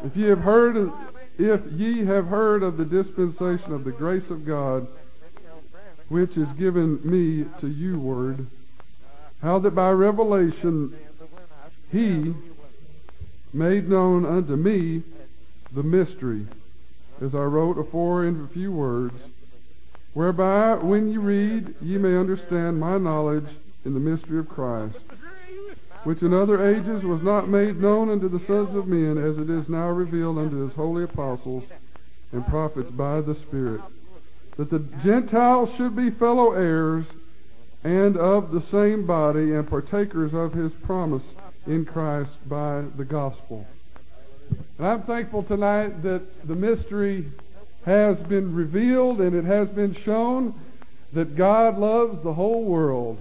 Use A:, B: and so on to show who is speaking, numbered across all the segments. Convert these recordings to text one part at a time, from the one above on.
A: If ye have heard of the dispensation of the grace of God, which is given me to you word, how that by revelation he made known unto me the mystery, as I wrote afore in a few words, whereby when ye read ye may understand my knowledge in the mystery of Christ, which in other ages was not made known unto the sons of men, as it is now revealed unto his holy apostles and prophets by the Spirit, that the Gentiles should be fellow heirs and of the same body, and partakers of his promise in Christ by the gospel. And I'm thankful tonight that the mystery has been revealed and it has been shown that God loves the whole world.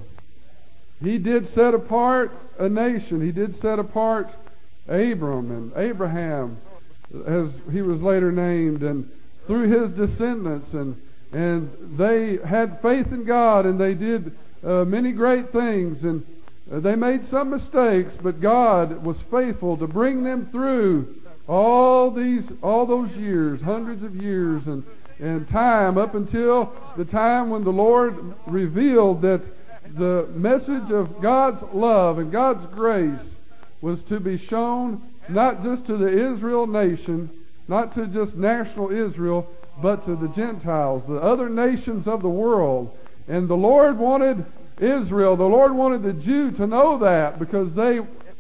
A: He did set apart a nation. He did set apart Abram and Abraham, as he was later named, and through his descendants, and they had faith in God, and they did many great things, and they made some mistakes, but God was faithful to bring them through all those years, hundreds of years, and time, up until the time when the Lord revealed that the message of God's love and God's grace was to be shown not just to the Israel nation, not to just national Israel, but to the Gentiles, the other nations of the world. And the Lord wanted Israel, the Lord wanted the Jew to know that, because they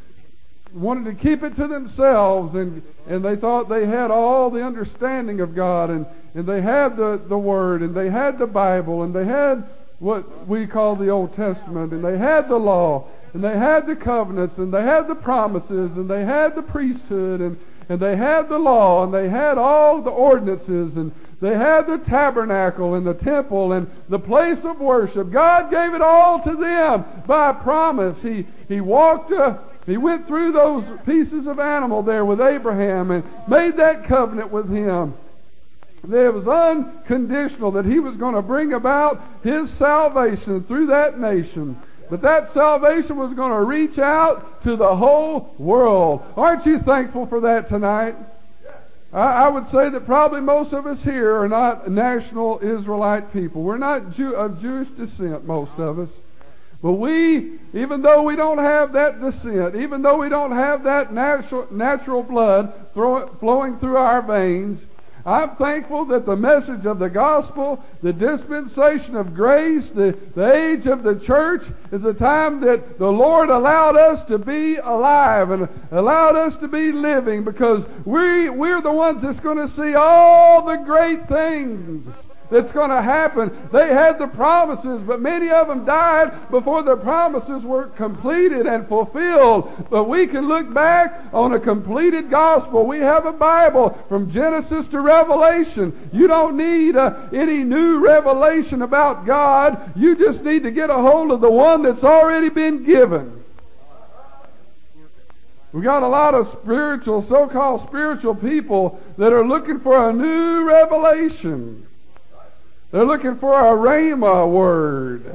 A: wanted to keep it to themselves, and they thought they had all the understanding of God, and they had the Word, and they had the Bible, and they had what we call the Old Testament, and they had the law, and they had the covenants, and they had the promises, and they had the priesthood, and they had the law, and they had all the ordinances, and they had the tabernacle and the temple and the place of worship. God gave it all to them by promise. He went through those pieces of animal there with Abraham and made that covenant with him. It was unconditional that he was going to bring about his salvation through that nation. But that salvation was going to reach out to the whole world. Aren't you thankful for that tonight? I would say that probably most of us here are not national Israelite people. We're not of Jewish descent, most of us. But we, even though we don't have that descent, even though we don't have that natural blood flowing through our veins, I'm thankful that the message of the gospel, the dispensation of grace, the age of the church, is a time that the Lord allowed us to be alive and allowed us to be living, because we're the ones that's going to see all the great things that's going to happen. They had the promises, but many of them died before the promises were completed and fulfilled. But we can look back on a completed gospel. We have a Bible from Genesis to Revelation. You don't need any new revelation about God. You just need to get a hold of the one that's already been given. We got a lot of so-called spiritual people that are looking for a new revelation. They're looking for a rhema word.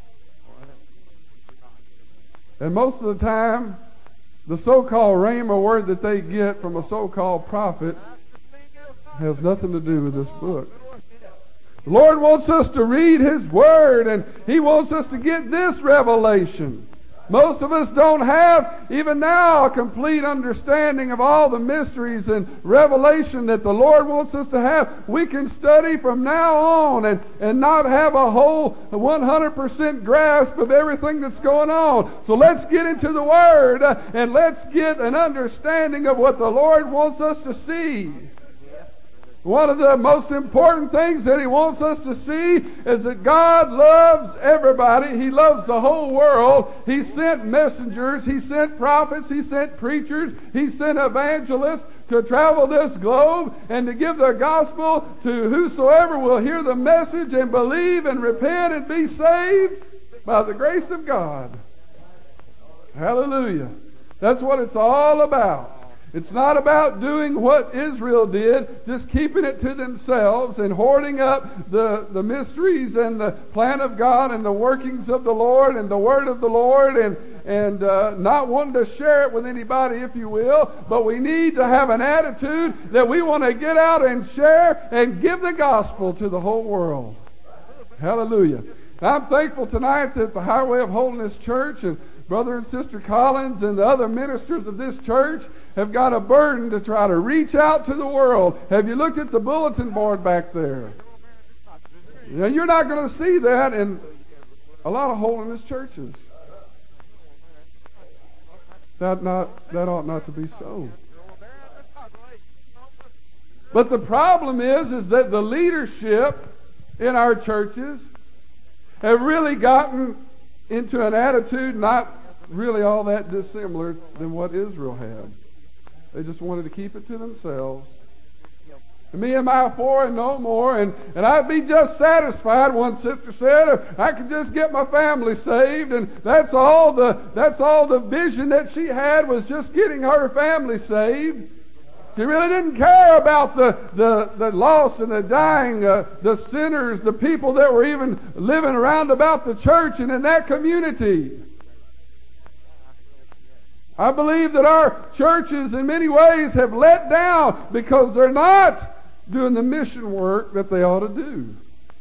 A: And most of the time, the so-called rhema word that they get from a so-called prophet has nothing to do with this book. The Lord wants us to read His Word, and He wants us to get this revelation. Most of us don't have, even now, a complete understanding of all the mysteries and revelation that the Lord wants us to have. We can study from now on and not have a whole 100% grasp of everything that's going on. So let's get into the Word and let's get an understanding of what the Lord wants us to see. One of the most important things that He wants us to see is that God loves everybody. He loves the whole world. He sent messengers. He sent prophets. He sent preachers. He sent evangelists to travel this globe and to give the gospel to whosoever will hear the message and believe and repent and be saved by the grace of God. Hallelujah. That's what it's all about. It's not about doing what Israel did, just keeping it to themselves and hoarding up the mysteries and the plan of God and the workings of the Lord and the Word of the Lord and not wanting to share it with anybody, if you will, but we need to have an attitude that we want to get out and share and give the gospel to the whole world. Hallelujah. I'm thankful tonight that the Highway of Holiness Church and Brother and Sister Collins and the other ministers of this church have got a burden to try to reach out to the world. Have you looked at the bulletin board back there? Now, you're not going to see that in a lot of holiness churches. That ought not to be so. But the problem is that the leadership in our churches have really gotten into an attitude not really all that dissimilar than what Israel had. They just wanted to keep it to themselves. Me and my four and no more, and I'd be just satisfied, one sister said, if I could just get my family saved, and that's all the vision that she had, was just getting her family saved. She really didn't care about the lost and the dying, the sinners, the people that were even living around about the church and in that community. I believe that our churches in many ways have let down because they're not doing the mission work that they ought to do.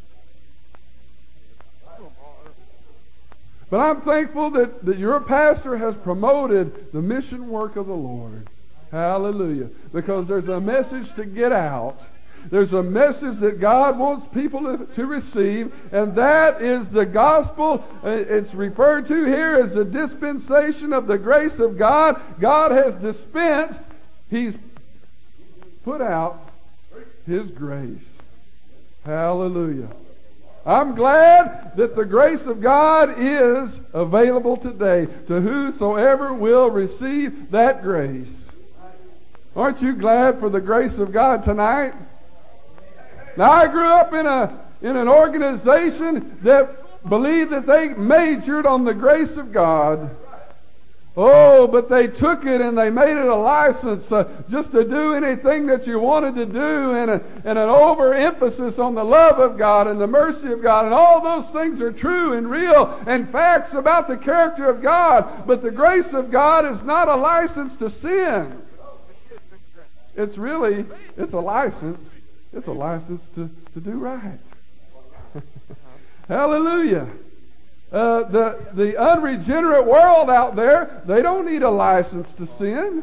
A: But I'm thankful that your pastor has promoted the mission work of the Lord. Hallelujah. Because there's a message to get out. There's a message that God wants people to receive, and that is the gospel. It's referred to here as the dispensation of the grace of God. God has dispensed, He's put out His grace. Hallelujah. I'm glad that the grace of God is available today to whosoever will receive that grace. Aren't you glad for the grace of God tonight? Now, I grew up in an organization that believed that they majored on the grace of God. Oh, but they took it and they made it a license just to do anything that you wanted to do, and an overemphasis on the love of God and the mercy of God. And all those things are true and real and facts about the character of God. But the grace of God is not a license to sin. It's a license. It's a license to do right. Hallelujah. The unregenerate world out there, they don't need a license to sin.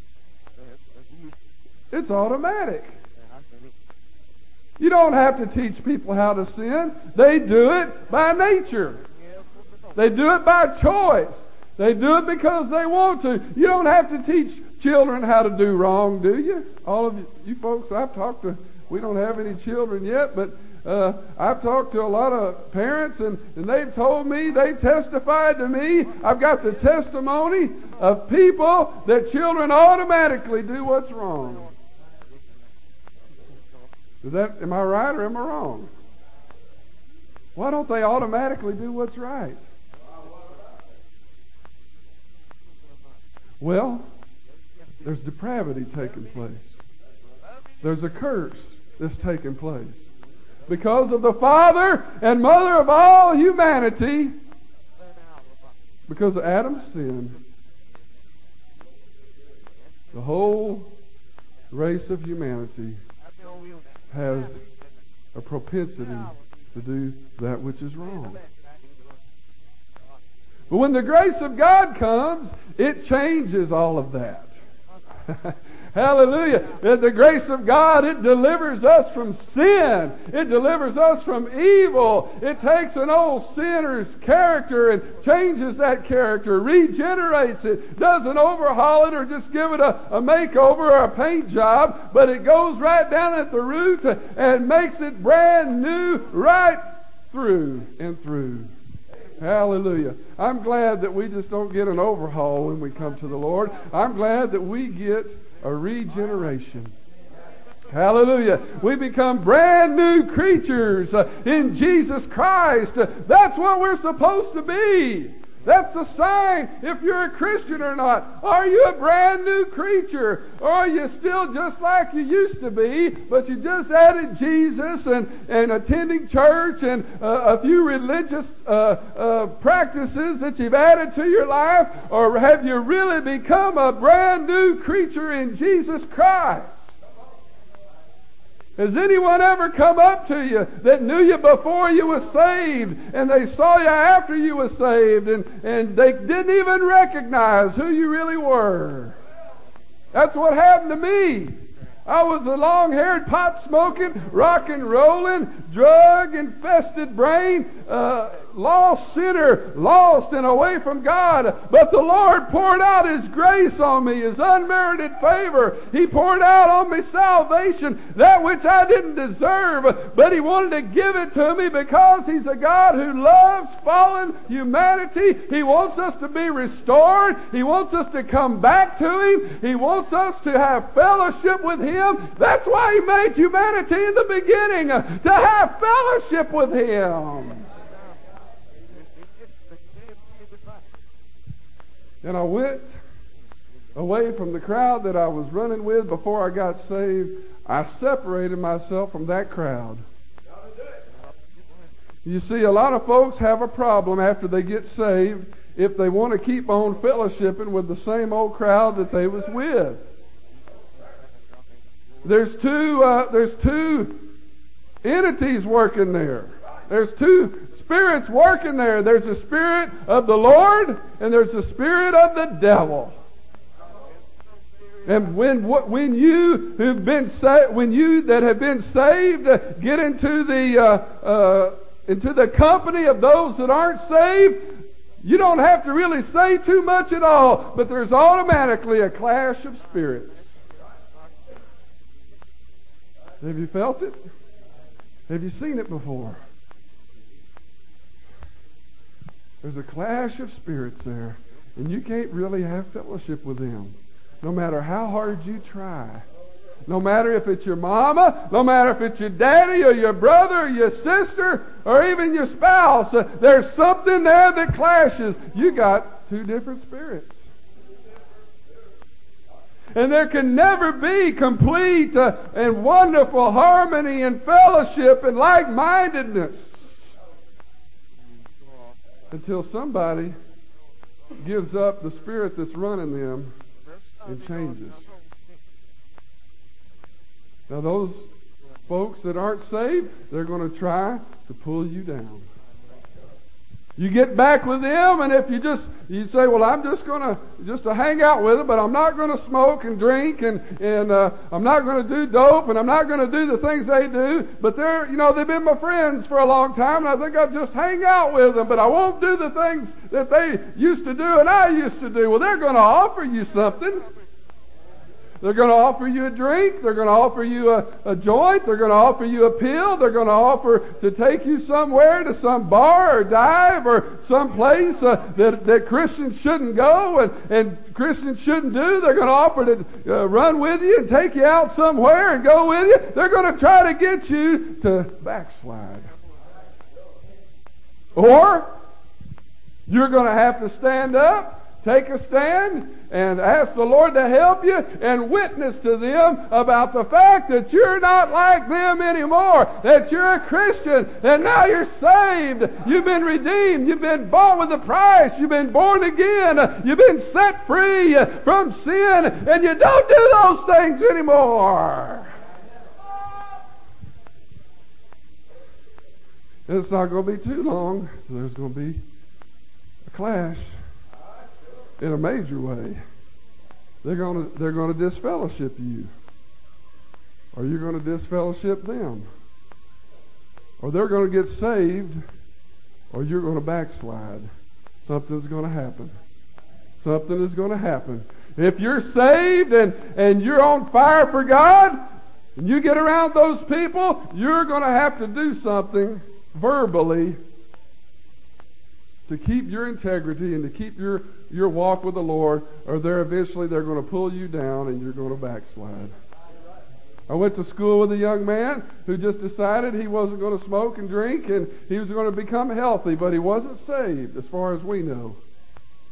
A: It's automatic. You don't have to teach people how to sin. They do it by nature. They do it by choice. They do it because they want to. You don't have to teach children how to do wrong, do you? All of you folks I've talked to, we don't have any children yet, but I've talked to a lot of parents, and they've told me, they've testified to me. I've got the testimony of people that children automatically do what's wrong. Am I right or am I wrong? Why don't they automatically do what's right? Well, there's depravity taking place. There's a curse that's taking place. Because of the father and mother of all humanity, because of Adam's sin, the whole race of humanity has a propensity to do that which is wrong. But when the grace of God comes, it changes all of that. Hallelujah. The grace of God, it delivers us from sin. It delivers us from evil. It takes an old sinner's character and changes that character, regenerates it, doesn't overhaul it or just give it a makeover or a paint job, but it goes right down at the root and makes it brand new right through and through. Hallelujah. I'm glad that we just don't get an overhaul when we come to the Lord. I'm glad that we get a regeneration. Hallelujah. We become brand new creatures in Jesus Christ. That's what we're supposed to be. That's a sign if you're a Christian or not. Are you a brand new creature? Or are you still just like you used to be, but you just added Jesus and attending church and a few religious practices that you've added to your life? Or have you really become a brand new creature in Jesus Christ? Has anyone ever come up to you that knew you before you were saved, and they saw you after you were saved, and they didn't even recognize who you really were? That's what happened to me. I was a long-haired, pot-smoking, rock-and-rolling, drug-infested brain, lost sinner, lost and away from God. But the Lord poured out His grace on me, His unmerited favor. He poured out on me salvation, that which I didn't deserve, but He wanted to give it to me because He's a God who loves fallen humanity. He wants us to be restored. He wants us to come back to Him. He wants us to have fellowship with Him. That's why He made humanity in the beginning, to have fellowship with Him. And I went away from the crowd that I was running with before I got saved. I separated myself from that crowd. You see, a lot of folks have a problem after they get saved if they want to keep on fellowshipping with the same old crowd that they was with. There's two entities working there. There's two spirits working there. There's the spirit of the Lord and there's the spirit of the devil. And when you who've been when you that have been saved get into the company of those that aren't saved, you don't have to really say too much at all, but there's automatically a clash of spirits. Have you felt it? Have you seen it before? There's a clash of spirits there, and you can't really have fellowship with them, no matter how hard you try. No matter if it's your mama, no matter if it's your daddy or your brother or your sister or even your spouse, there's something there that clashes. You got two different spirits. And there can never be complete and wonderful harmony and fellowship and like-mindedness until somebody gives up the spirit that's running them and changes. Now those folks that aren't saved, they're going to try to pull you down. You get back with them, and if you say, well, I'm just going to hang out with them, but I'm not going to smoke and drink, and I'm not going to do dope, and I'm not going to do the things they do, but they've been my friends for a long time, and I think I'll just hang out with them, but I won't do the things that they used to do and I used to do. Well, they're going to offer you something. They're going to offer you a drink. They're going to offer you a joint. They're going to offer you a pill. They're going to offer to take you somewhere, to some bar or dive or some place that Christians shouldn't go and Christians shouldn't do. They're going to offer to run with you and take you out somewhere and go with you. They're going to try to get you to backslide. Or you're going to have to stand up, take a stand, and ask the Lord to help you and witness to them about the fact that you're not like them anymore, that you're a Christian, and now you're saved. You've been redeemed. You've been bought with a price. You've been born again. You've been set free from sin, and you don't do those things anymore. It's not going to be too long. There's going to be a clash. In a major way. They're going to disfellowship you. Or you're going to disfellowship them. Or they're going to get saved, or you're going to backslide. Something's going to happen. Something is going to happen. If you're saved and you're on fire for God, and you get around those people, you're going to have to do something verbally to keep your integrity and to keep your walk with the Lord, or they're going to pull you down and you're going to backslide. I went to school with a young man who just decided he wasn't going to smoke and drink and he was going to become healthy, but he wasn't saved as far as we know.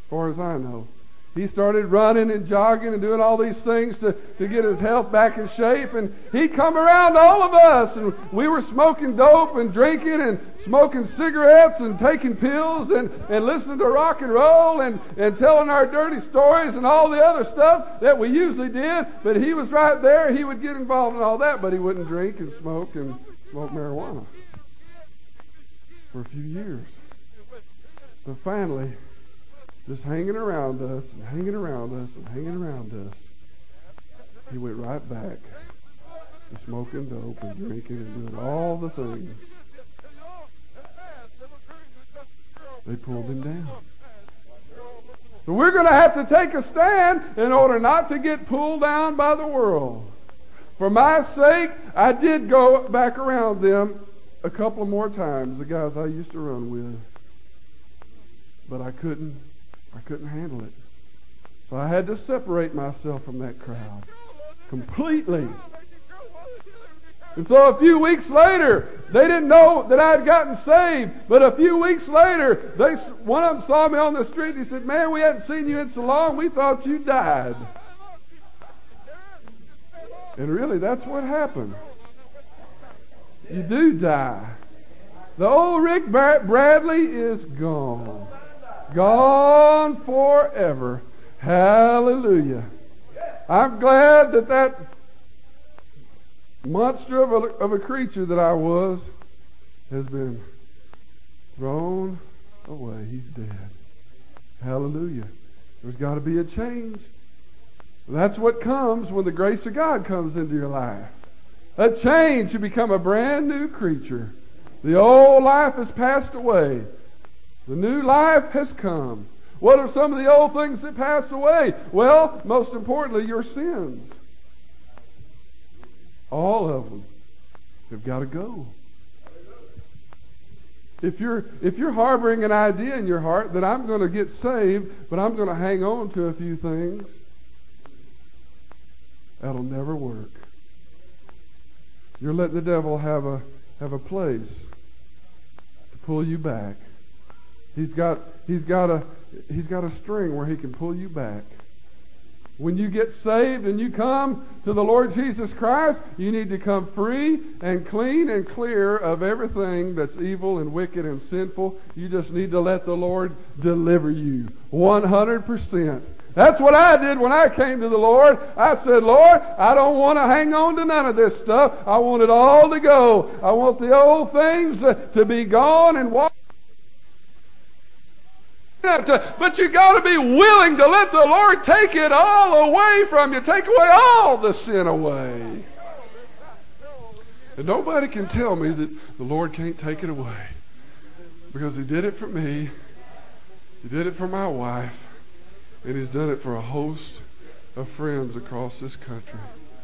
A: far as I know. He started running and jogging and doing all these things to get his health back in shape. And he'd come around to all of us. And we were smoking dope and drinking and smoking cigarettes and taking pills and listening to rock and roll and telling our dirty stories and all the other stuff that we usually did. But he was right there. He would get involved in all that, but he wouldn't drink and smoke marijuana for a few years. But finally, just hanging around us and hanging around us and hanging around us, he went right back to smoking dope and drinking and doing all the things. They pulled him down. So we're going to have to take a stand in order not to get pulled down by the world. For my sake, I did go back around them a couple of more times, the guys I used to run with. But I couldn't handle it. So I had to separate myself from that crowd completely. And so a few weeks later, they didn't know that I had gotten saved. But a few weeks later, one of them saw me on the street and he said, "Man, we hadn't seen you in so long. We thought you died." And really, that's what happened. You do die. The old Rick Bradley is gone. Gone forever. Hallelujah. I'm glad that monster of a creature that I was has been thrown away. He's dead. Hallelujah. There's got to be a change. That's what comes when the grace of God comes into your life. A change. You become a brand new creature. The old life has passed away. The new life has come. What are some of the old things that pass away? Well, most importantly, your sins. All of them have got to go. If you're harboring an idea in your heart that I'm going to get saved, but I'm going to hang on to a few things, that'll never work. You're letting the devil have a place to pull you back. He's got a string where he can pull you back. When you get saved and you come to the Lord Jesus Christ, you need to come free and clean and clear of everything that's evil and wicked and sinful. You just need to let the Lord deliver you 100%. That's what I did when I came to the Lord. I said, "Lord, I don't want to hang on to none of this stuff. I want it all to go. I want the old things to be gone and walk." But you got to be willing to let the Lord take it all away from you. Take away all the sin away. And nobody can tell me that the Lord can't take it away. Because He did it for me. He did it for my wife. And He's done it for a host of friends across this country.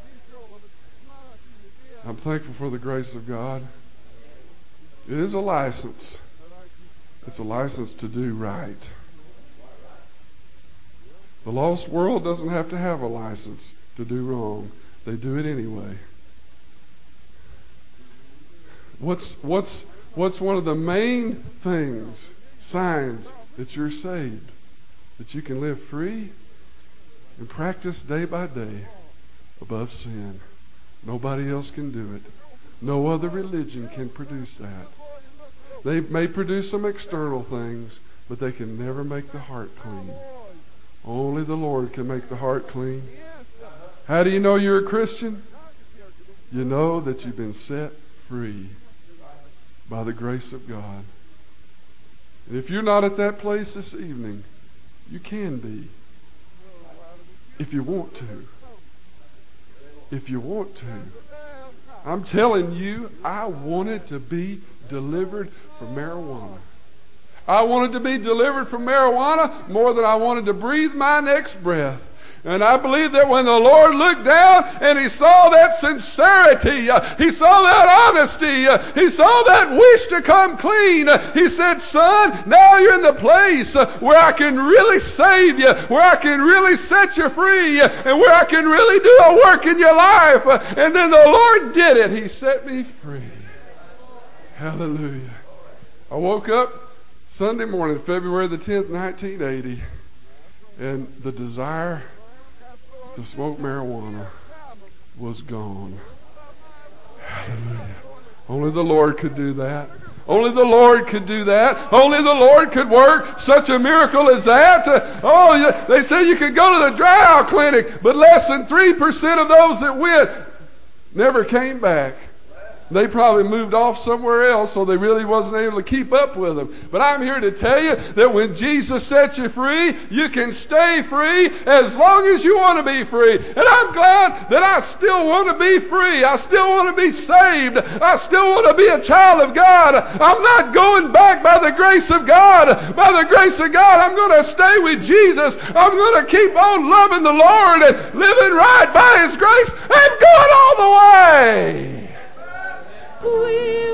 A: I'm thankful for the grace of God. It is a license. It's a license to do right. The lost world doesn't have to have a license to do wrong. They do it anyway. What's one of the main things, signs that you're saved? That you can live free and practice day by day above sin. Nobody else can do it. No other religion can produce that. They may produce some external things, but they can never make the heart clean. Only the Lord can make the heart clean. How do you know you're a Christian? You know that you've been set free by the grace of God. And if you're not at that place this evening, you can be. If you want to. If you want to. I'm telling you, I wanted to be delivered from marijuana. I wanted to be delivered from marijuana more than I wanted to breathe my next breath. And I believe that when the Lord looked down and He saw that sincerity, He saw that honesty, He saw that wish to come clean, He said, "Son, now you're in the place where I can really save you, where I can really set you free, and where I can really do a work in your life." And then the Lord did it. He set me free. Hallelujah. I woke up Sunday morning, February the 10th, 1980, And the desire to smoke marijuana was gone. Hallelujah. Only the Lord could do that. Only the Lord could do that. Only the Lord could work such a miracle as that. They say you could go to the dry out clinic, but less than 3% of those that went never came back. They probably moved off somewhere else, so they really wasn't able to keep up with them. But I'm here to tell you that when Jesus sets you free, you can stay free as long as you want to be free. And I'm glad that I still want to be free. I still want to be saved. I still want to be a child of God. I'm not going back by the grace of God. By the grace of God, I'm going to stay with Jesus. I'm going to keep on loving the Lord and living right by His grace and going all the way.